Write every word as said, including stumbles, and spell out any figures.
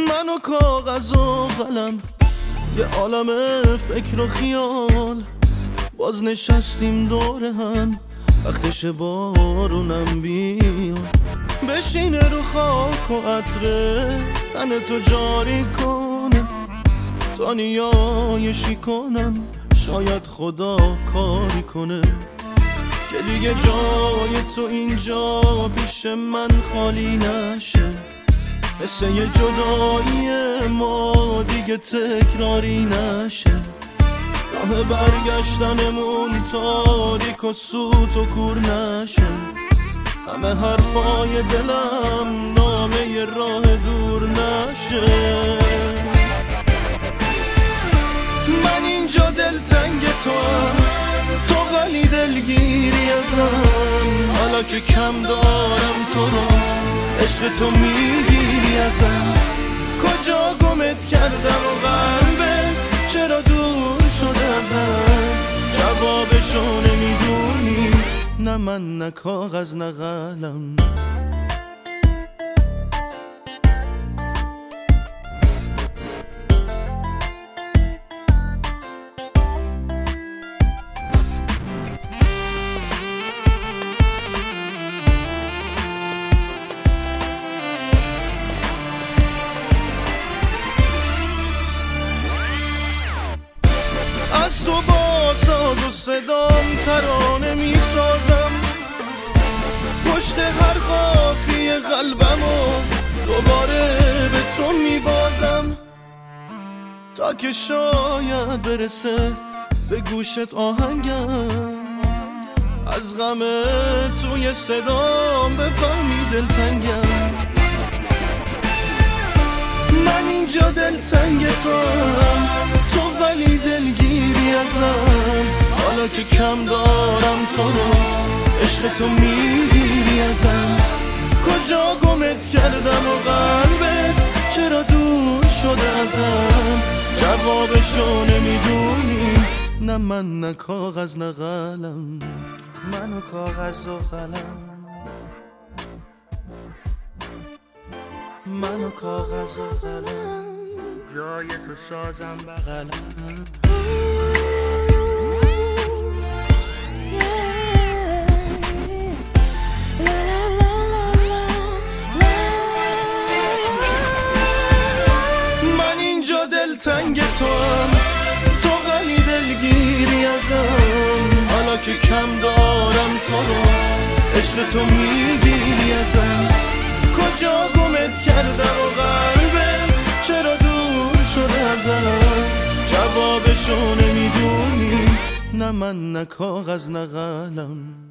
من و کاغذ و قلم، یه عالم فکر و خیال، باز نشستیم دور هم، وقتش بارونم بیاد، بشینه رو خاک و عطره تن تو جاری کنه، تا نیایشی کنم شاید خدا کاری کنه، که دیگه جای تو اینجا پیش من خالی نشه، مثل یه جدایی ما دیگه تکراری نشه، راه برگشتنمون تاریک و سوت و کور نشه، همه حرفای دلم نامه راه دور نشه. من اینجا دلتنگ تو هم، تو ولی دلگیری ازم، حالا که کم دارم تو رو عشق تو میگیری ازم، کجا گمت کردم و قلبت چرا دور شده ازم، جوابشو نمیدونی، نه من نه کاغذ نه قلم. از تو با ساز و صدام ترانه می سازم، پشت هر قافیه قلبمو دوباره به تو می بازم، تا که شاید برسه به گوشت آهنگم، از غم توی صدام بفهمی دلتنگم. من اینجا دلتنگ توام، تو ولی دلگیری ازم، حالا که کم دارم تو رو عشق تو میگیری ازم، کجا گمت کردم و قلبت چرا دور شده ازم، جوابشو نمیدونی، نه من نه کاغذ نه قلم. من و کاغذ و قلم، من و کاغذ و قلم، جای تو سازم بغلم. من اینجا دلتنگ تو هم، تو ولی دلگیری ازم، حالا که کم دارم تو رو عشق تو میگیری ازم، کجا گمت کردم و قلبت چرا دور شده ازم، جوابشو نمیدونی، نه من نه کاغذ نه قلم.